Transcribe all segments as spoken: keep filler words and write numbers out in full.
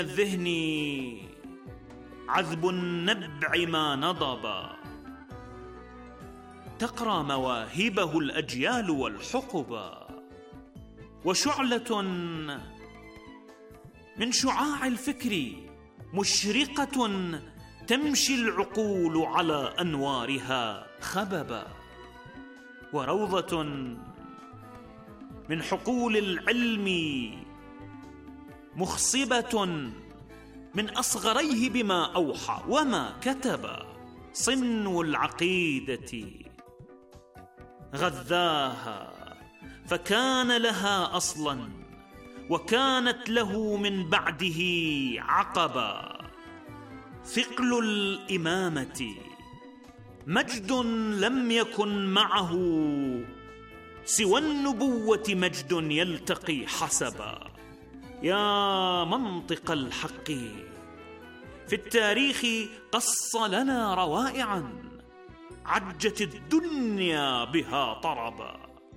الذهن عذب النبع ما نضبا، تقرى مواهبه الأجيال والحقبا، وشعلة من شعاع الفكر مشرقة تمشي العقول على أنوارها خببا، وروضة من حقول العلم مخصبة من أصغريه بما أوحى وما كتب، صنو العقيدة غذاها فكان لها أصلا، وكانت له من بعده عقبا، ثقل الإمامة مجد لم يكن معه سوى النبوة مجد يلتقي حسبا. يا منطق الحق في التاريخ قص لنا روائعا عجت الدنيا بها طربا،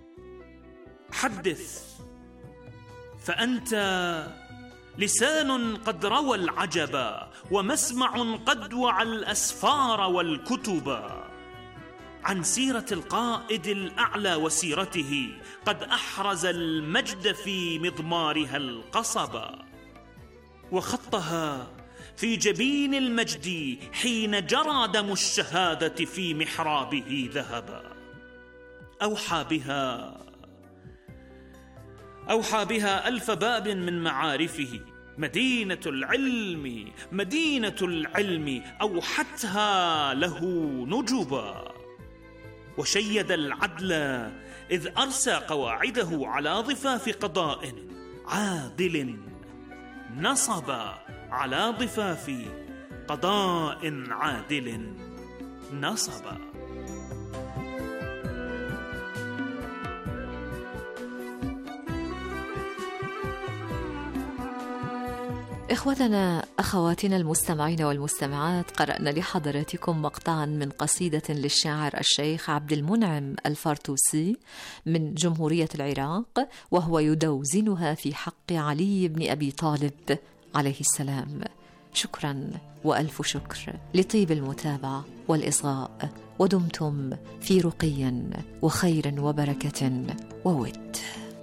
حدث فأنت لسان قد روى العجبا، ومسمع قد وعى الأسفار والكتبا، عن سيرة القائد الأعلى وسيرته قد أحرز المجد في مضمارها القصبا، وخطها في جبين المجد حين جرى دم الشهادة في محرابه ذهبا، أوحى بها أوحى بها ألف باب من معارفه، مدينة العلم مدينة العلم أوحتها له نجبا، وشيد العدل إذ أرسى قواعده على ضفاف قضاء عادل، نصب على ضفاف قضاء عادل نصب. إخوتنا أخواتنا المستمعين والمستمعات، قرأنا لحضراتكم مقطعا من قصيدة للشاعر الشيخ عبد المنعم الفارتوسي من جمهورية العراق، وهو يدوزنها في حق علي بن أبي طالب عليه السلام. شكرا وألف شكر لطيب المتابعة والإصغاء، ودمتم في رقي وخير وبركة وود.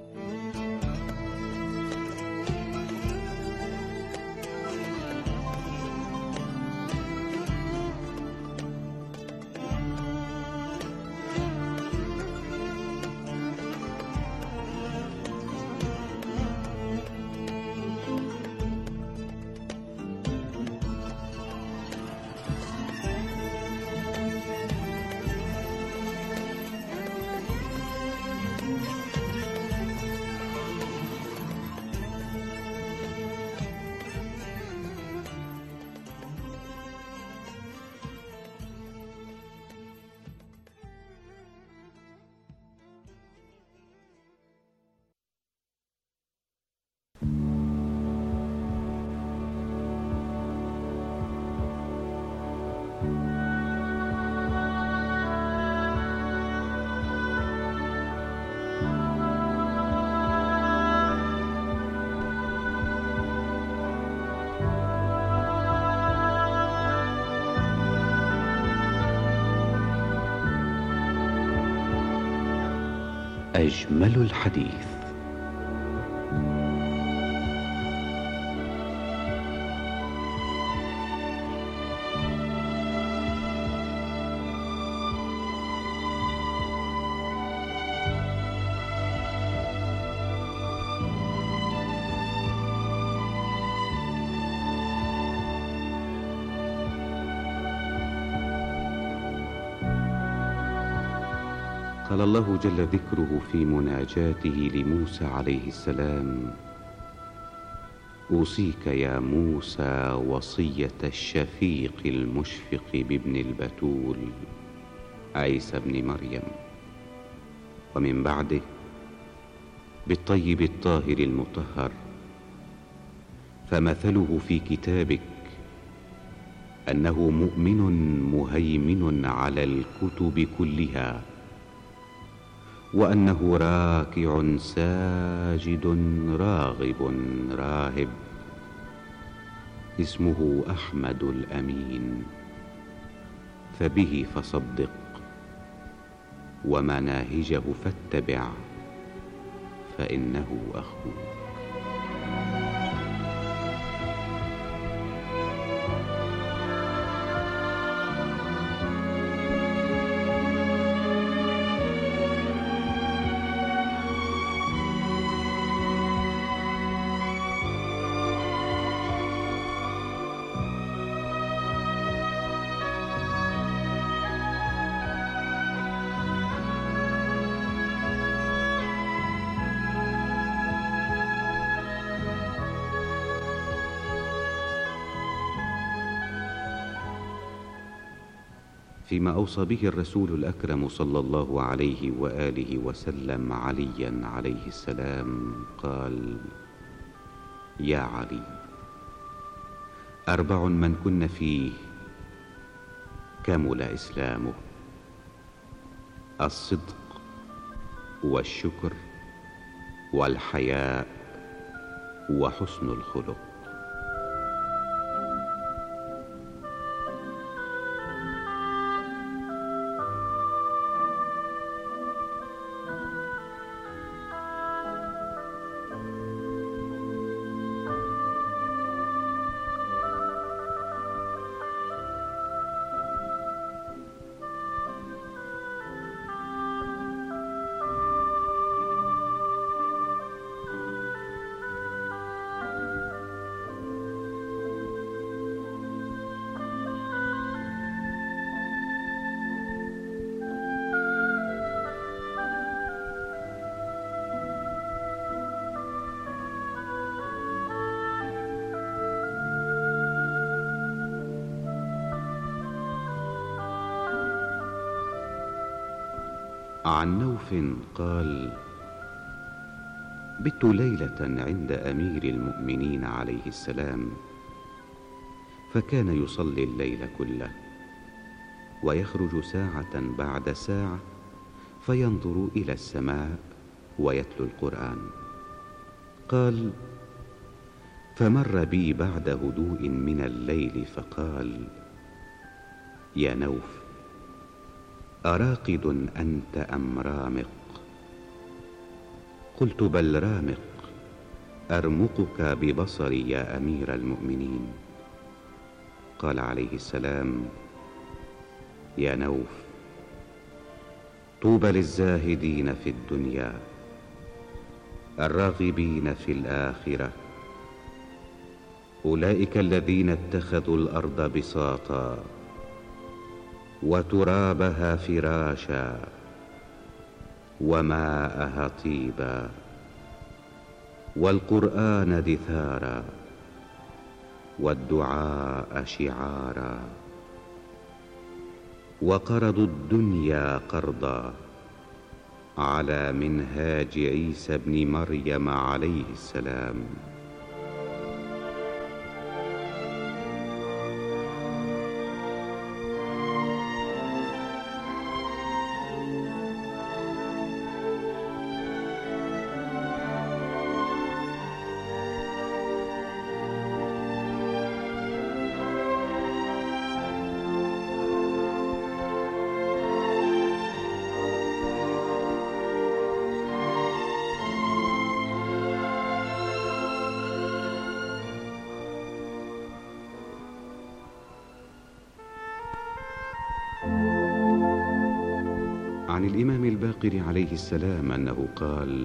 أجمل الحديث. قال الله جل ذكره في مناجاته لموسى عليه السلام: أوصيك يا موسى وصية الشفيق المشفق بابن البتول عيسى بن مريم، ومن بعده بالطيب الطاهر المطهر. فمثله في كتابك أنه مؤمن مهيمن على الكتب كلها، وأنه راكع ساجد راغب راهب، اسمه أحمد الأمين، فبه فصدق ومناهجه فاتبع، فإنه أخوك. فيما أوصى به الرسول الأكرم صلى الله عليه وآله وسلم عليا عليه السلام قال: يا علي، أربع من كن فيه كمل إسلامه: الصدق والشكر والحياء وحسن الخلق. عن نوف قال: بت ليلة عند أمير المؤمنين عليه السلام، فكان يصلي الليل كله ويخرج ساعة بعد ساعة فينظر إلى السماء ويتلو القرآن. قال: فمر بي بعد هدوء من الليل فقال: يا نوف، أراقد أنت أم رامق؟ قلت: بل رامق، أرمقك ببصري يا أمير المؤمنين. قال عليه السلام: يا نوف، طوبى للزاهدين في الدنيا الراغبين في الآخرة، أولئك الذين اتخذوا الأرض بساطا وترابها فراشا وماءها طيبا والقرآن دثارا والدعاء شعارا، وقرضوا الدنيا قرضا على منهاج عيسى ابن مريم عليه السلام. عن الإمام الباقر عليه السلام أنه قال: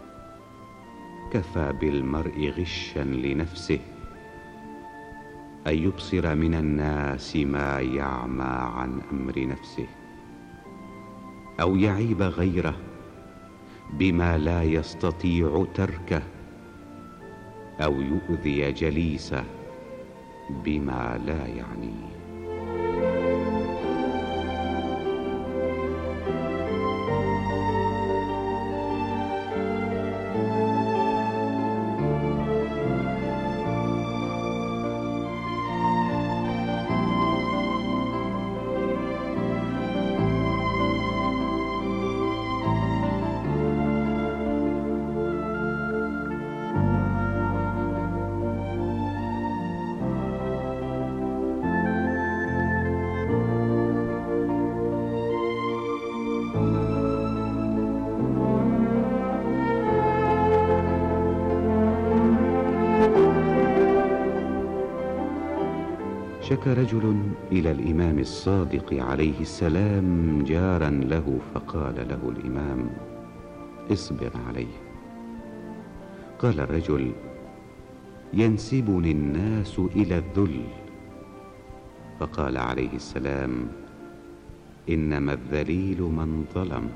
كفى بالمرء غشا لنفسه أن يبصر من الناس ما يعمى عن أمر نفسه، أو يعيب غيره بما لا يستطيع تركه، أو يؤذي جليسه بما لا يعنيه. شكى رجل إلى الإمام الصادق عليه السلام جارا له، فقال له الإمام: اصبر عليه. قال الرجل: ينسبني الناس إلى الذل. فقال عليه السلام: إنما الذليل من ظلم.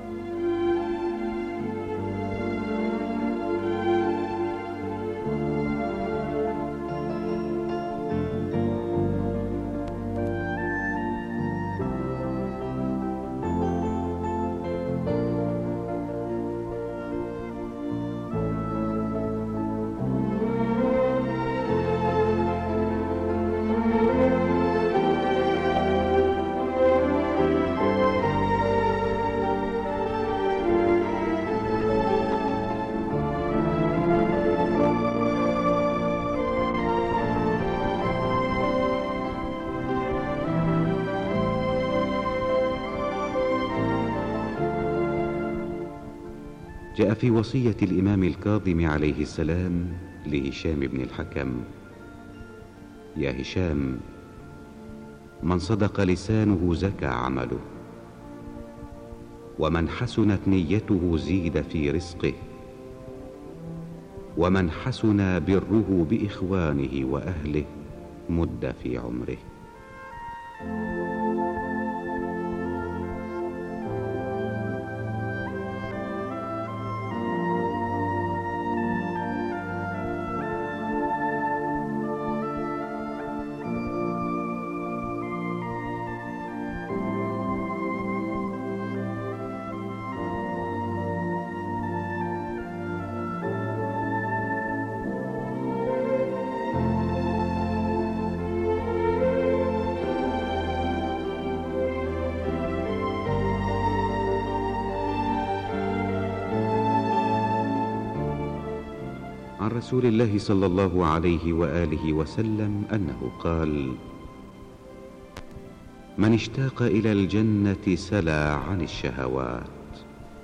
جاء في وصية الإمام الكاظم عليه السلام لهشام بن الحكم: يا هشام، من صدق لسانه زكى عمله، ومن حسنت نيته زيد في رزقه، ومن حسن بره بإخوانه وأهله مد في عمره. عن رسول الله صلى الله عليه وآله وسلم أنه قال: من اشتاق إلى الجنة سلى عن الشهوات،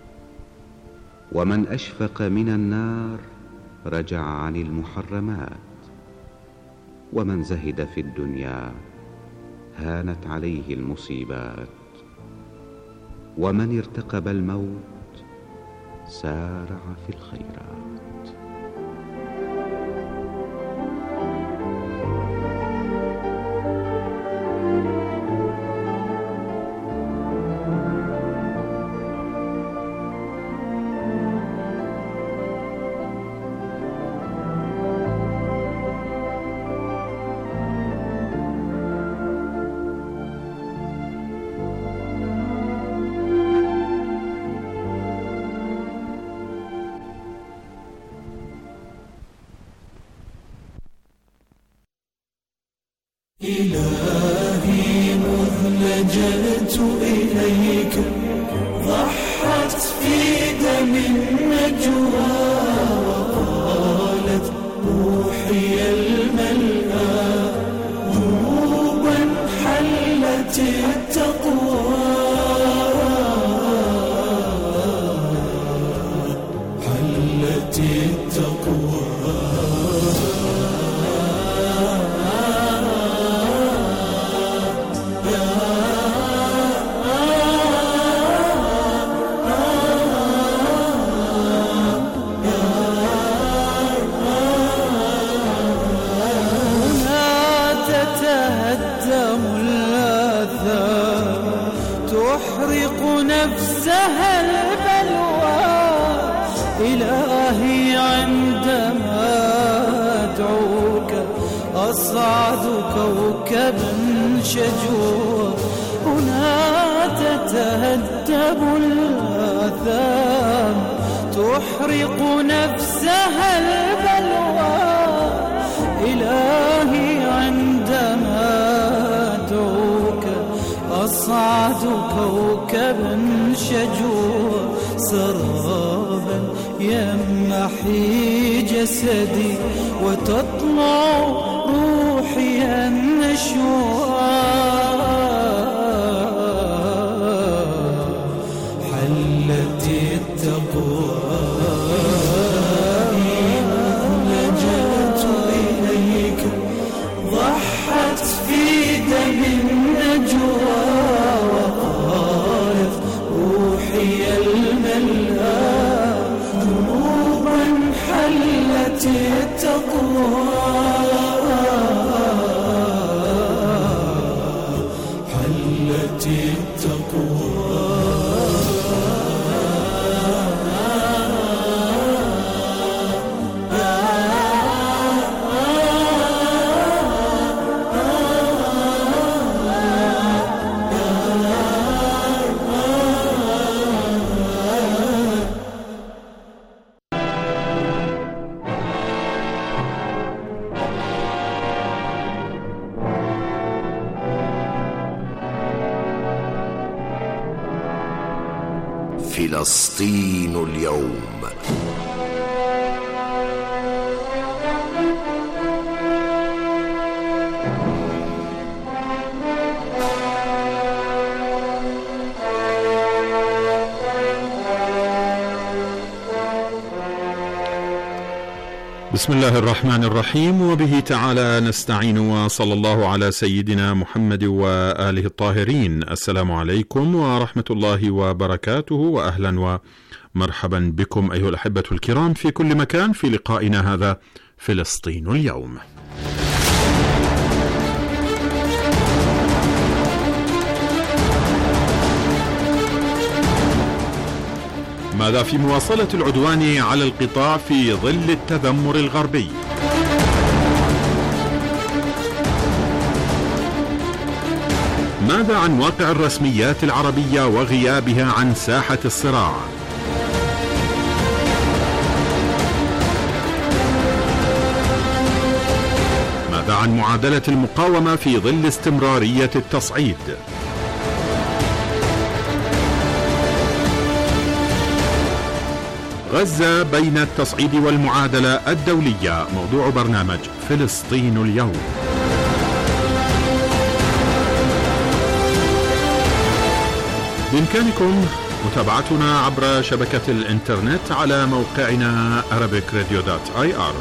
ومن أشفق من النار رجع عن المحرمات، ومن زهد في الدنيا هانت عليه المصيبات، ومن ارتقب الموت سارع في الخيرات. إلهي مذ لجأت إليك ضحت في دم النجوى، وقالت روحي الملأى ذنوبا حلت التقوى، حلت التقوى. تحرق نفسها البلوى، إلهي عندما أدعوك أصعد كوكبا شجوا، هنا تتهدم الآثام تحرق نفسها البلوى، إلهي عندما أدعوك أصعد كوكبا شجوا، سرابا يمحي جسدي وتطلع روحي النشوى، حلت التقوى. لجأت إليك ضحت في فلسطين اليوم. بسم الله الرحمن الرحيم، وبه تعالى نستعين، وصلى الله على سيدنا محمد وآله الطاهرين. السلام عليكم ورحمة الله وبركاته، وأهلا ومرحبا بكم أيها الأحبة الكرام في كل مكان في لقائنا هذا فلسطين اليوم. ماذا في مواصلة العدوان على القطاع في ظل التذمر الغربي؟ ماذا عن واقع الرسميات العربية وغيابها عن ساحة الصراع؟ ماذا عن معادلة المقاومة في ظل استمرارية التصعيد؟ غزة بين التصعيد والمعادلة الدولية، موضوع برنامج فلسطين اليوم. بإمكانكم متابعتنا عبر شبكة الإنترنت على موقعنا arabic radio dot i r.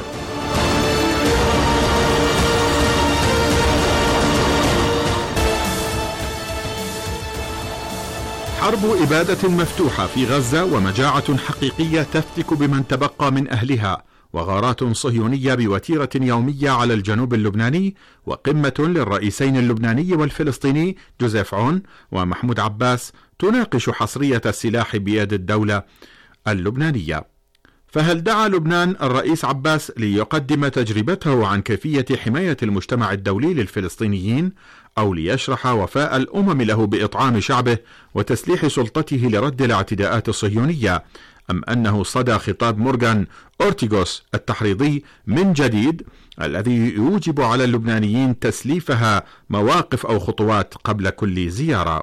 حرب إبادة مفتوحة في غزة، ومجاعة حقيقية تفتك بمن تبقى من أهلها، وغارات صهيونية بوتيرة يومية على الجنوب اللبناني، وقمة للرئيسين اللبناني والفلسطيني جوزيف عون ومحمود عباس تناقش حصرية السلاح بيد الدولة اللبنانية. فهل دعا لبنان الرئيس عباس ليقدم تجربته عن كيفية حماية المجتمع الدولي للفلسطينيين، أو ليشرح وفاء الأمم له بإطعام شعبه وتسليح سلطته لرد الاعتداءات الصهيونية، أم أنه صدى خطاب مورغان أورتيغوس التحريضي من جديد الذي يوجب على اللبنانيين تسليفها مواقف أو خطوات قبل كل زيارة؟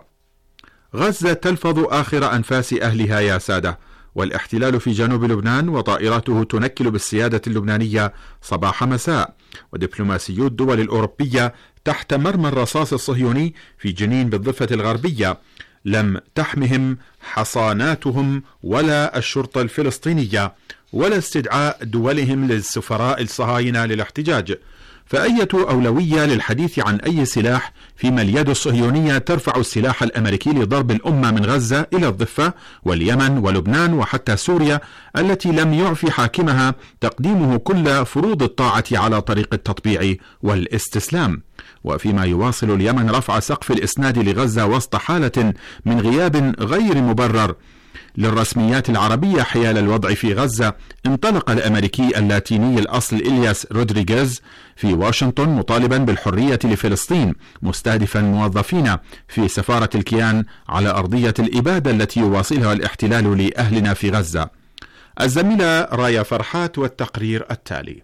غزة تلفظ آخر أنفاس أهلها يا سادة، والاحتلال في جنوب لبنان وطائراته تنكل بالسيادة اللبنانية صباح مساء، ودبلوماسيو الدول الأوروبية تحت مرمى الرصاص الصهيوني في جنين بالضفة الغربية لم تحمهم حصاناتهم ولا الشرطة الفلسطينية، ولا استدعاء دولهم للسفراء الصهاينة للاحتجاج. فأية أولوية للحديث عن أي سلاح فيما اليد الصهيونية ترفع السلاح الأمريكي لضرب الأمة من غزة إلى الضفة واليمن ولبنان وحتى سوريا التي لم يعفي حاكمها تقديمه كل فروض الطاعة على طريق التطبيع والاستسلام، وفيما يواصل اليمن رفع سقف الإسناد لغزة وسط حالة من غياب غير مبرر للرسميات العربية حيال الوضع في غزة، انطلق الأمريكي اللاتيني الأصل إلياس رودريغيز في واشنطن مطالبا بالحرية لفلسطين، مستهدفا موظفين في سفارة الكيان على أرضية الإبادة التي يواصلها الاحتلال لأهلنا في غزة. الزميلة رايا فرحات والتقرير التالي.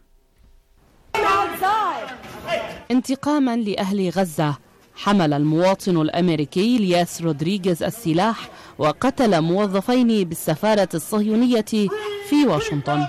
انتقاما لأهل غزة، حمل المواطن الأمريكي إلياس رودريغيز السلاح وقتل موظفين بالسفارة الصهيونية في واشنطن.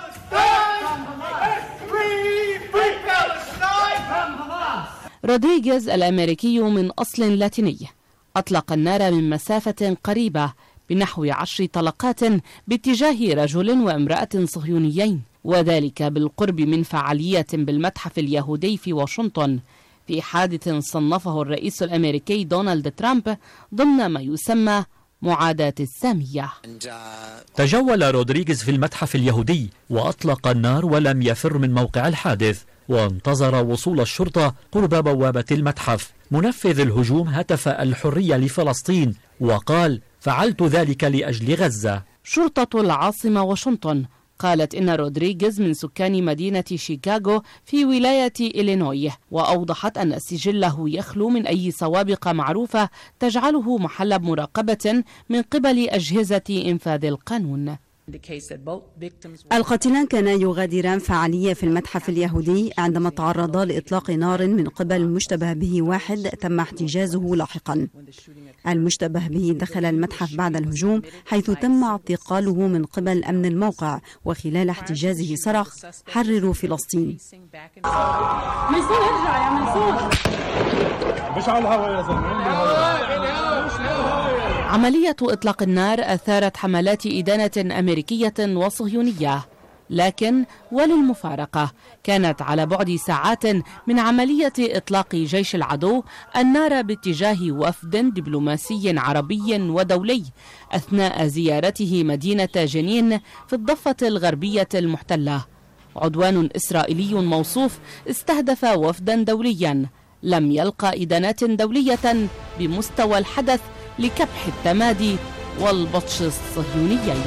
رودريغيز الأمريكي من أصل لاتيني أطلق النار من مسافة قريبة بنحو عشر طلقات باتجاه رجل وامرأة صهيونيين، وذلك بالقرب من فعالية بالمتحف اليهودي في واشنطن، في حادث صنفه الرئيس الأمريكي دونالد ترامب ضمن ما يسمى معاداة السامية. تجول رودريغيز في المتحف اليهودي وأطلق النار ولم يفر من موقع الحادث، وانتظر وصول الشرطة قرب بوابة المتحف. منفذ الهجوم هتف الحرية لفلسطين وقال: فعلت ذلك لأجل غزة. شرطة العاصمة واشنطن قالت إن رودريغيز من سكان مدينة شيكاغو في ولاية إلينوي، وأوضحت أن سجله يخلو من أي سوابق معروفة تجعله محل مراقبة من قبل أجهزة إنفاذ القانون. القاتلان كانا يغادران فعالية في المتحف اليهودي عندما تعرضا لإطلاق نار من قبل المشتبه به واحد تم احتجازه لاحقا. المشتبه به دخل المتحف بعد الهجوم حيث تم اعتقاله من قبل أمن الموقع، وخلال احتجازه صرخ: حرروا فلسطين. عملية إطلاق النار أثارت حملات إدانة أمريكية وصهيونية، لكن وللمفارقة كانت على بعد ساعات من عملية إطلاق جيش العدو النار باتجاه وفد دبلوماسي عربي ودولي أثناء زيارته مدينة جنين في الضفة الغربية المحتلة. عدوان إسرائيلي موصوف استهدف وفدا دوليا لم يلقى إدانات دولية بمستوى الحدث لكبح التمادي والبطش الصهيونيين.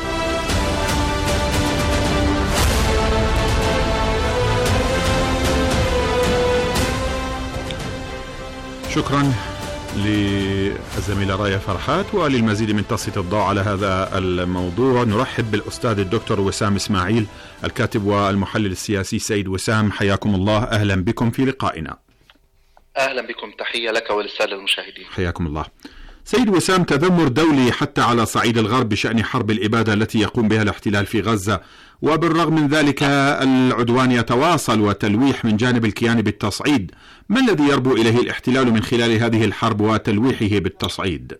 شكرا للزميلة رايا فرحات. وللمزيد من تسليط الضوء على هذا الموضوع نرحب بالأستاذ الدكتور وسام إسماعيل الكاتب والمحلل السياسي. سيد وسام، حياكم الله، أهلا بكم في لقائنا. أهلا بكم، تحية لك وللسادة المشاهدين. حياكم الله. سيد وسام، تذمر دولي حتى على صعيد الغرب بشأن حرب الإبادة التي يقوم بها الاحتلال في غزة، وبالرغم من ذلك العدوان يتواصل وتلويح من جانب الكيان بالتصعيد. ما الذي يربو إليه الاحتلال من خلال هذه الحرب وتلويحه بالتصعيد؟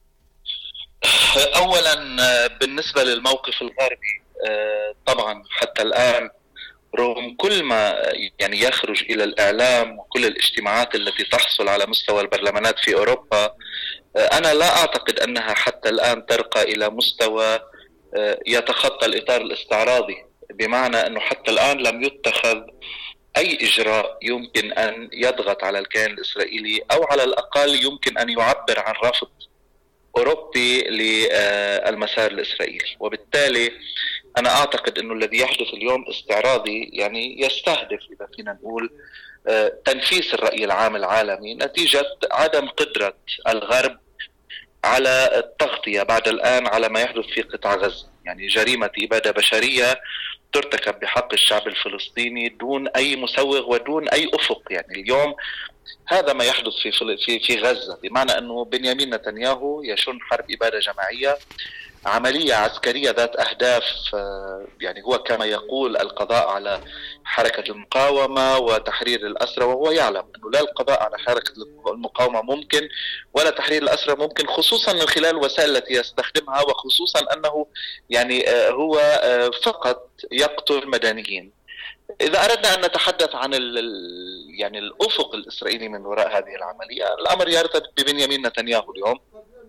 أولا بالنسبة للموقف الغربي، طبعا حتى الآن رغم كل ما يعني يخرج إلى الإعلام وكل الاجتماعات التي تحصل على مستوى البرلمانات في أوروبا، أنا لا أعتقد أنها حتى الآن ترقى إلى مستوى يتخطى الإطار الاستعراضي، بمعنى أنه حتى الآن لم يتخذ أي إجراء يمكن أن يضغط على الكيان الإسرائيلي، أو على الأقل يمكن أن يعبر عن رفض أوروبي للمسار الإسرائيلي. وبالتالي أنا أعتقد أنه الذي يحدث اليوم استعراضي، يعني يستهدف إذا فينا نقول تنفيس الرأي العام العالمي نتيجة عدم قدرة الغرب على التغطية بعد الآن على ما يحدث في قطاع غزة. يعني جريمة إبادة بشرية ترتكب بحق الشعب الفلسطيني دون أي مسوغ ودون أي أفق. يعني اليوم هذا ما يحدث في في في غزة، بمعنى أنه بنيامين نتنياهو يشن حرب إبادة جماعية، عملية عسكرية ذات أهداف، يعني هو كما يقول القضاء على حركة المقاومة وتحرير الأسرى، وهو يعلم أنه لا القضاء على حركة المقاومة ممكن ولا تحرير الأسرى ممكن، خصوصا من خلال الوسائل التي يستخدمها، وخصوصا أنه يعني هو فقط يقتل مدنيين. إذا أردنا أن نتحدث عن يعني الأفق الإسرائيلي من وراء هذه العملية، الأمر يرتبط ببنيامين نتنياهو اليوم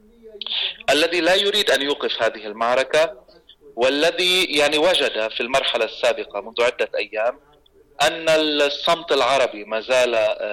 الذي لا يريد أن يوقف هذه المعركة، والذي يعني وجد في المرحلة السابقة منذ عدة أيام أن الصمت العربي ما زال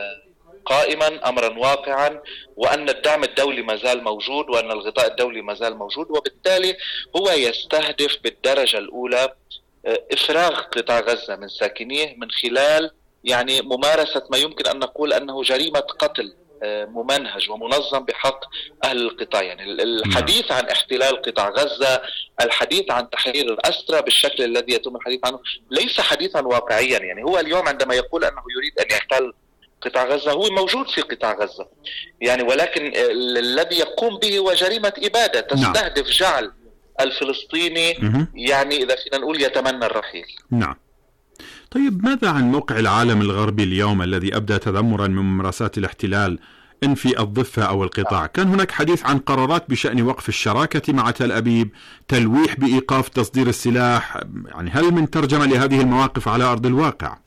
قائما أمرا واقعا، وأن الدعم الدولي ما زال موجود، وأن الغطاء الدولي ما زال موجود. وبالتالي هو يستهدف بالدرجة الأولى إفراغ قطاع غزة من ساكنيه من خلال يعني ممارسة ما يمكن أن نقول أنه جريمة قتل ممنهج ومنظم بحق أهل القطاع. يعني الحديث عن احتلال قطاع غزة، الحديث عن تحرير الأسرى بالشكل الذي يتم الحديث عنه، ليس حديثا واقعيا. يعني هو اليوم عندما يقول أنه يريد أن يحتل قطاع غزة، هو موجود في قطاع غزة يعني، ولكن الذي يقوم به هو جريمة إبادة تستهدف جعل الفلسطيني يعني إذا فينا نقول يتمنى الرحيل. نعم. طيب، ماذا عن موقع العالم الغربي اليوم الذي أبدى تذمرا من ممارسات الاحتلال إن في الضفة أو القطاع؟ كان هناك حديث عن قرارات بشأن وقف الشراكة مع تل أبيب، تلويح بإيقاف تصدير السلاح. يعني هل من ترجمة لهذه المواقف على أرض الواقع؟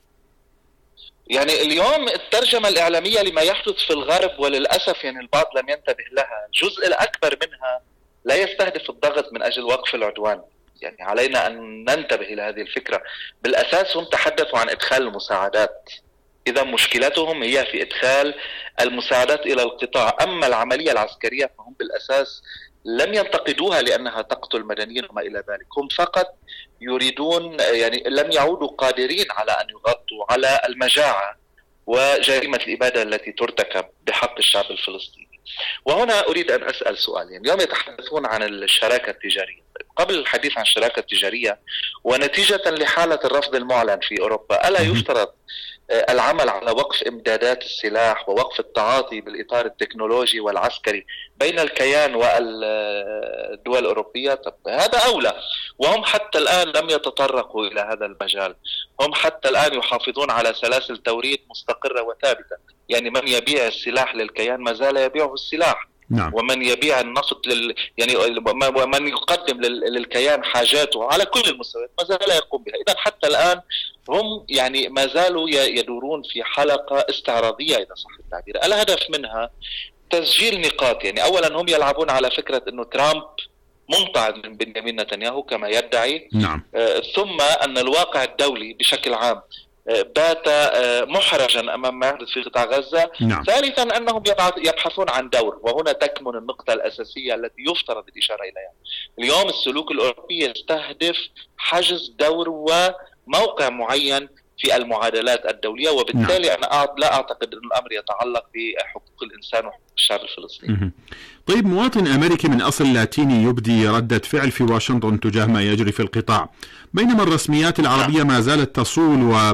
يعني اليوم الترجمة الإعلامية لما يحدث في الغرب، وللأسف يعني البعض لم ينتبه لها، الجزء الأكبر منها لا يستهدف الضغط من أجل وقف العدوان. يعني علينا أن ننتبه إلى هذه الفكرة. بالأساس هم تحدثوا عن إدخال المساعدات، إذا مشكلتهم هي في إدخال المساعدات إلى القطاع. أما العملية العسكرية فهم بالأساس لم ينتقدوها لأنها تقتل مدنيين وما إلى ذلك، هم فقط يريدون يعني لم يعودوا قادرين على أن يغطوا على المجاعة وجريمة الإبادة التي ترتكب بحق الشعب الفلسطيني. وهنا أريد أن أسأل سؤال. يعني اليوم يتحدثون عن الشراكة التجارية، قبل الحديث عن الشراكة التجارية ونتيجة لحالة الرفض المعلن في أوروبا، ألا يفترض العمل على وقف إمدادات السلاح ووقف التعاطي بالإطار التكنولوجي والعسكري بين الكيان والدول الأوروبية؟ طب هذا أولى، وهم حتى الآن لم يتطرقوا إلى هذا المجال. هم حتى الآن يحافظون على سلاسل توريد مستقرة وثابتة، يعني من يبيع السلاح للكيان ما زال يبيعه السلاح. نعم. ومن يبيع النفط لل... يعني ومن يقدم لل... للكيان حاجاته على كل المستويات ما زال يقوم بها. إذا حتى الآن هم يعني ما زالوا يدورون في حلقة استعراضية إذا صح التعبير. الهدف منها تسجيل نقاط، يعني أولا هم يلعبون على فكرة أنه ترامب منقعد من بنيامين نتنياهو كما يدعي. نعم. آه ثم أن الواقع الدولي بشكل عام بات محرجا أمام ما يحدث في قطاع غزة. نعم. ثالثا أنهم يبحثون عن دور، وهنا تكمن النقطة الأساسية التي يفترض الإشارة إليها. اليوم السلوك الأوروبي يستهدف حجز دور وموقع معين في المعادلات الدولية، وبالتالي نعم. أنا لا أعتقد أن الأمر يتعلق بحقوق الإنسان وحقوق الشعب الفلسطيني. طيب، مواطن أمريكي من أصل لاتيني يبدي ردة فعل في واشنطن تجاه ما يجري في القطاع، بينما الرسميات العربية ما زالت تصول و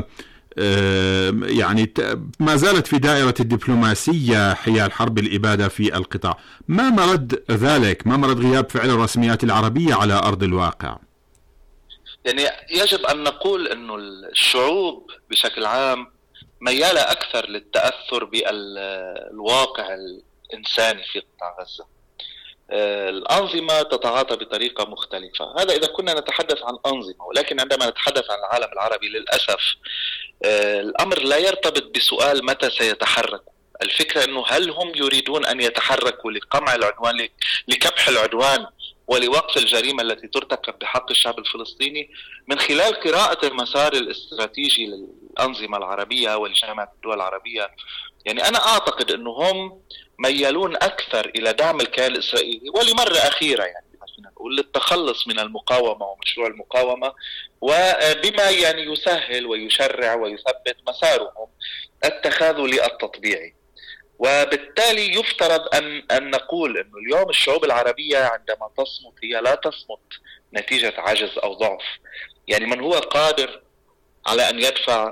يعني ما زالت في دائرة الدبلوماسية حيال حرب الإبادة في القطاع. ما مرد ذلك؟ ما مرد غياب فعل الرسميات العربية على أرض الواقع؟ يعني يجب أن نقول أنه الشعوب بشكل عام ميالة أكثر للتأثر بالواقع الإنساني في قطاع غزة. الأنظمة تتعاطى بطريقة مختلفة، هذا إذا كنا نتحدث عن أنظمة، ولكن عندما نتحدث عن العالم العربي للأسف الأمر لا يرتبط بسؤال متى سيتحركوا. الفكرة أنه هل هم يريدون أن يتحركوا لقمع العدوان، لكبح العدوان ولوقف الجريمة التي ترتكب بحق الشعب الفلسطيني، من خلال قراءة المسار الاستراتيجي للأنظمة العربية ولجامعة الدول العربية. يعني أنا أعتقد أنهم ميالون أكثر إلى دعم الكيان الإسرائيلي، ولمرة أخيرة يعني نقول للتخلص من المقاومة ومشروع المقاومة، وبما يعني يسهل ويشرع ويثبت مسارهم التخاذلي التطبيعي. وبالتالي يفترض أن أن نقول أنه اليوم الشعوب العربية عندما تصمت هي لا تصمت نتيجة عجز أو ضعف. يعني من هو قادر على أن يدفع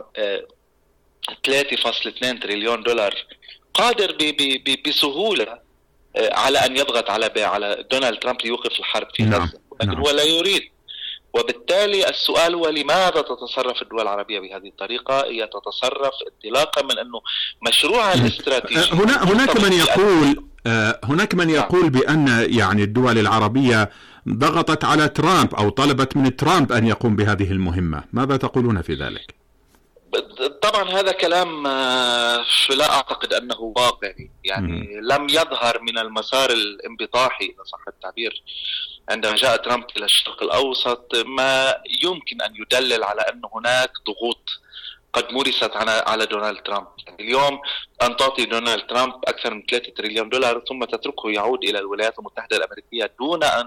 ثلاثة فاصلة اثنين تريليون دولار قادر بسهولة على أن يضغط على على دونالد ترامب ليوقف الحرب في غزة، لكن هو لا يريد. وبالتالي السؤال هو لماذا تتصرف الدول العربية بهذه الطريقة؟ هي تتصرف انطلاقا من أنه مشروعها الاستراتيجي. هنا هناك من يقول هناك من يقول بأن يعني الدول العربية ضغطت على ترامب أو طلبت من ترامب أن يقوم بهذه المهمة. ماذا تقولون في ذلك؟ طبعا هذا كلام لا أعتقد أنه واقعي. يعني م. لم يظهر من المسار الانبطاحي إذا صح التعبير عندما جاء ترامب إلى الشرق الأوسط ما يمكن أن يدلل على أن هناك ضغوط قد مورست على على دونالد ترامب. يعني اليوم أن تعطي دونالد ترامب أكثر من ثلاثة تريليون دولار ثم تتركه يعود إلى الولايات المتحدة الأمريكية دون أن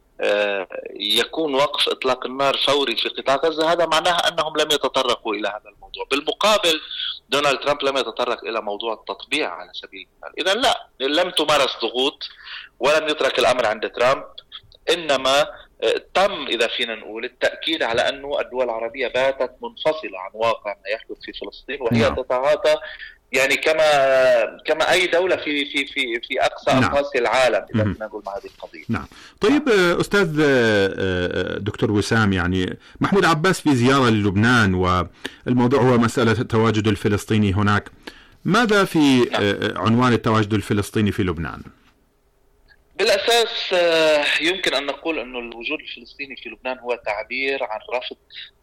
يكون وقف إطلاق النار فوري في قطاع غزة، هذا معناه أنهم لم يتطرقوا إلى هذا الموضوع. بالمقابل دونالد ترامب لم يتطرق إلى موضوع التطبيع على سبيل المثال. إذن لا، لم تمارس ضغوط ولم يترك الأمر عند ترامب، إنما تم إذا فينا نقول التأكيد على أنه الدول العربية باتت منفصلة عن واقع ما يحدث في فلسطين، وهي نعم. تتعاطى يعني كما كما أي دولة في في في في أقصى أقاصي نعم. العالم إذا كنا نقول مع هذه القضية. نعم. طيب أستاذ دكتور وسام، يعني محمود عباس في زيارة للبنان والموضوع هو مسألة التواجد الفلسطيني هناك، ماذا في نعم. عنوان التواجد الفلسطيني في لبنان؟ بالأساس يمكن أن نقول أن الوجود الفلسطيني في لبنان هو تعبير عن رفض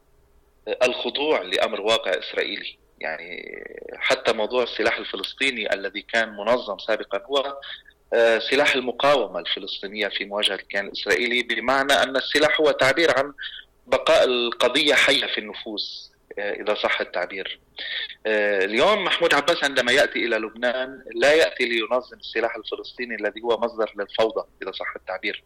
الخضوع لأمر واقع إسرائيلي. يعني حتى موضوع السلاح الفلسطيني الذي كان منظم سابقا هو سلاح المقاومة الفلسطينية في مواجهة الكيان الإسرائيلي، بمعنى أن السلاح هو تعبير عن بقاء القضية حية في النفوس إذا صح التعبير. اليوم محمود عباس عندما يأتي إلى لبنان لا يأتي لينظم السلاح الفلسطيني الذي هو مصدر للفوضى إذا صح التعبير،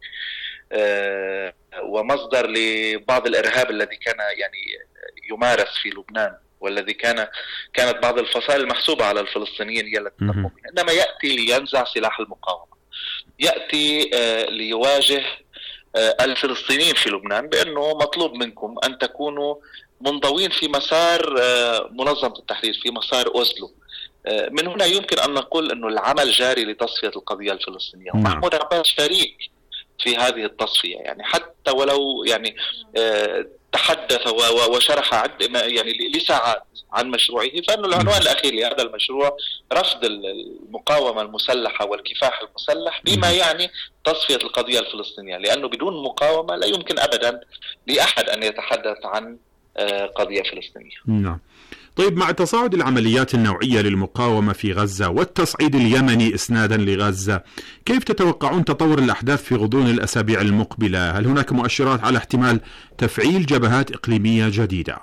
ومصدر لبعض الإرهاب الذي كان يعني يمارس في لبنان، والذي كان كانت بعض الفصائل المحسوبة على الفلسطينيين هي التي تقوم بها. إنما يأتي لينزع سلاح المقاومة، يأتي ليواجه الفلسطينيين في لبنان بأنه مطلوب منكم أن تكونوا منضوين في مسار منظمة التحرير، في مسار أوسلو. من هنا يمكن أن نقول أنه العمل جاري لتصفية القضية الفلسطينية، ومحمود عباس شريك في هذه التصفية، يعني حتى ولو يعني تحدث وشرح عد يعني لساعات عن مشروعه، فإنه العنوان الأخير لهذا المشروع رفض المقاومة المسلحة والكفاح المسلح بما يعني تصفية القضية الفلسطينية، لأنه بدون مقاومة لا يمكن أبدا لأحد أن يتحدث عن قضية فلسطينية. نعم. طيب، مع تصاعد العمليات النوعية للمقاومة في غزة والتصعيد اليمني إسنادا لغزة، كيف تتوقعون تطور الأحداث في غضون الأسابيع المقبلة؟ هل هناك مؤشرات على احتمال تفعيل جبهات إقليمية جديدة؟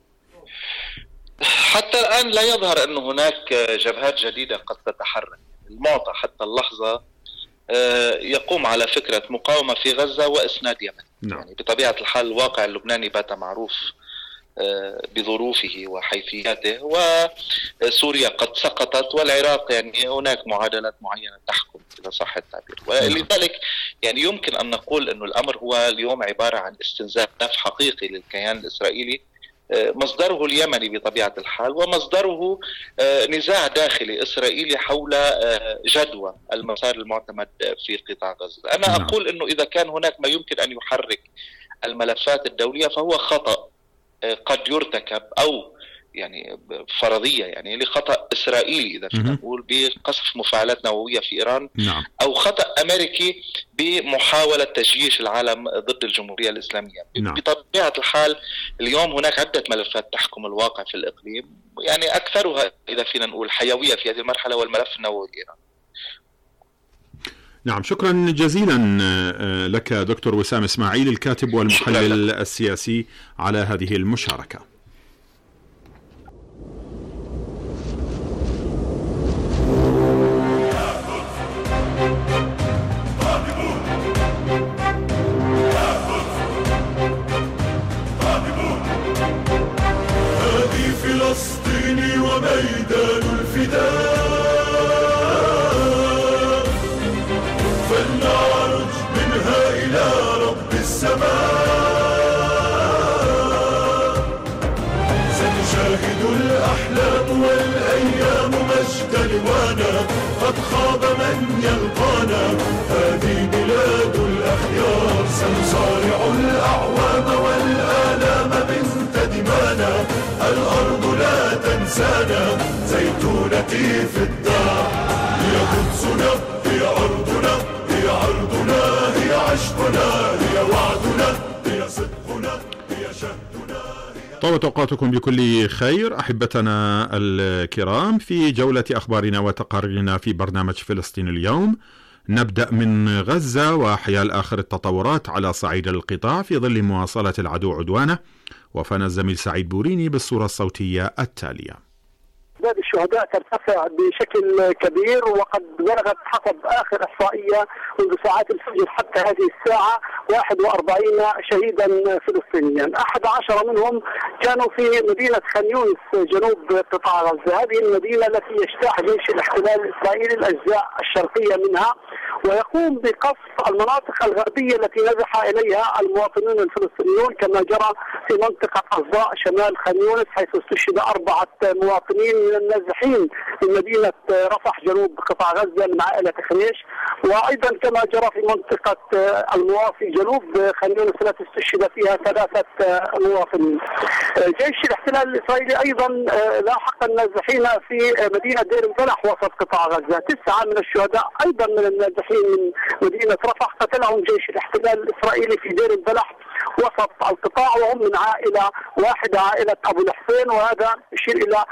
حتى الآن لا يظهر أن هناك جبهات جديدة قد تتحرك. المعطى حتى اللحظة يقوم على فكرة مقاومة في غزة وإسناد يمن. نعم. يعني بطبيعة الحال الواقع اللبناني بات معروف بظروفه وحيثياته، وسوريا قد سقطت والعراق يعني هناك معادلات معينة تحكم إذا صح التعبير، ولذلك يعني يمكن أن نقول أن الأمر هو اليوم عبارة عن استنزاف حقيقي للكيان الإسرائيلي، مصدره اليمني بطبيعة الحال، ومصدره نزاع داخلي إسرائيلي حول جدوى المسار المعتمد في قطاع غزة. أنا أقول أنه إذا كان هناك ما يمكن أن يحرك الملفات الدولية فهو خطأ قد يرتكب أو يعني فرضية يعني لخطأ إسرائيلي إذا فينا نقول بقصف مفاعلات نووية في إيران. نعم. أو خطأ أمريكي بمحاولة تجييش العالم ضد الجمهورية الإسلامية. نعم. بطبيعة الحال اليوم هناك عدة ملفات تحكم الواقع في الإقليم، يعني أكثرها إذا فينا نقول حيوية في هذه المرحلة والملف النووي إيران. نعم، شكرا جزيلا لك دكتور وسام إسماعيل، الكاتب والمحلل السياسي، على هذه المشاركة. هذه فلسطيني وميدان الفداء، فلنعرج منها إلى رب السماء، سنشاهد الأحلام والأيام مجد لوانا، قد خاب من يلقانا، هذه بلاد الأخيار، سنصارع الأعوام والآلام بنت دمانا، الأرض لا تنسانا، زيتونتي في الدار، هي قدسنا، هي أرضنا، هي عرضنا، هي عشقنا، هي وعدنا، هي صدقنا، هي شهدنا. طابت أوقاتكم بكل خير أحبتنا الكرام في جولة أخبارنا وتقاريرنا في برنامج فلسطين اليوم. نبدأ من غزة وحيال آخر التطورات على صعيد القطاع في ظل مواصلة العدو عدوانه، وفانا الزميل سعيد بوريني بالصورة الصوتية التالية. أعداد الشهداء ترتفع بشكل كبير، وقد بلغت حسب آخر إحصائية منذ ساعات الفجر حتى هذه الساعة واحد وأربعين شهيدا فلسطينيا، أحد عشر منهم كانوا في مدينة خان يونس جنوب قطاع غزة، هذه المدينة التي يجتاح جيش الاحتلال الإسرائيلي الأجزاء الشرقية منها، ويقوم بقصف المناطق الغربية التي نزح إليها المواطنون الفلسطينيون، كما جرى في منطقة غزة شمال خان يونس، حيث استشهد أربعة مواطنين من النازحين من مدينة رفح جنوب قطاع غزة من عائلة خريش، وأيضا كما جرى في منطقة المواصي جنوب خان يونس التي استشهد فيها ثلاثة مواطنين. جيش الاحتلال الإسرائيلي أيضا لاحق النازحين في مدينة دير البلح وسط قطاع غزة، تسعة من الشهداء أيضا من النازحين من مدينة رفح قتلهم جيش الاحتلال الإسرائيلي في دير البلح وسط القطاع، وهم من عائلة واحدة، عائلة أبو الحسين، وهذا يشير إلى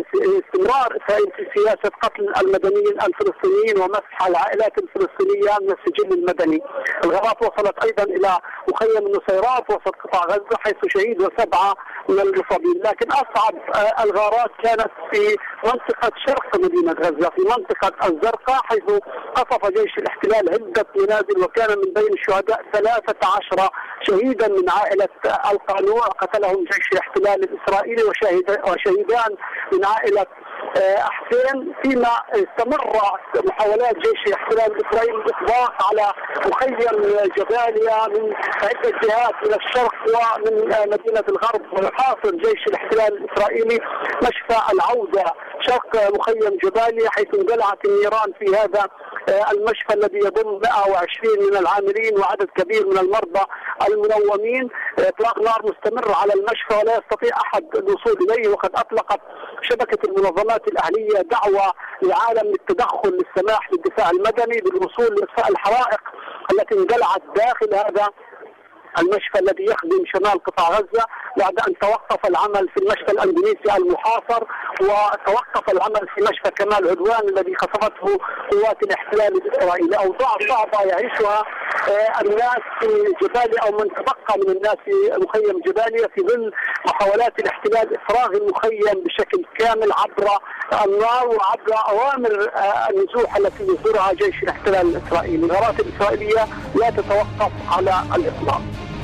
استمرار إسرائيل في سياسة قتل المدنيين الفلسطينيين ومسح العائلات الفلسطينية من السجل المدني. الغارات وصلت أيضا إلى مخيم النصيرات وسط قطاع غزة حيث شهيد وسبعة من المصابين، لكن أصعب الغارات كانت في منطقة شرق مدينة غزة، في منطقة الزرقاء، حيث قصف جيش الاحتلال عدة منازل، وكان من بين الشهداء ثلاثة عشر شهيدا من عائلة القانوع قتلهم جيش الاحتلال الإسرائيلي، وشهيدان من عائلة حسين، فيما استمر محاولات جيش الاحتلال الاسرائيلي الاطباق على مخيم جباليا من عده جهات من الشرق ومن مدينه الغرب، ويحاصر جيش الاحتلال الاسرائيلي مشفى العوده شرق مخيم جباليا، حيث اندلعت النيران في هذا المشفى الذي يضم مئة وعشرين من العاملين وعدد كبير من المرضى المنومين. اطلاق نار مستمر على المشفى ولا يستطيع احد الوصول اليه، وقد اطلقت شبكه المنظمات الاهليه دعوه لعالم التدخل للسماح للدفاع المدني بالوصول لاطفاء الحرائق التي اندلعت داخل هذا المشفى الذي يخدم شمال قطاع غزة، بعد أن توقف العمل في المشفى الأندونيسي المحاصر وتوقف العمل في مشفى كمال عدوان الذي خصفته قوات الاحتلال الإسرائيلي. أوضاع صعبة يعيشها الناس في جباليا أو من تبقى من الناس في مخيم جباليا في ظل محاولات الاحتلال إفراغ المخيم بشكل كامل عبر النار وعبر أوامر النزوح التي يصدرها جيش الاحتلال الإسرائيلي. الغارات الإسرائيلية لا تتوقف على الإطلاق.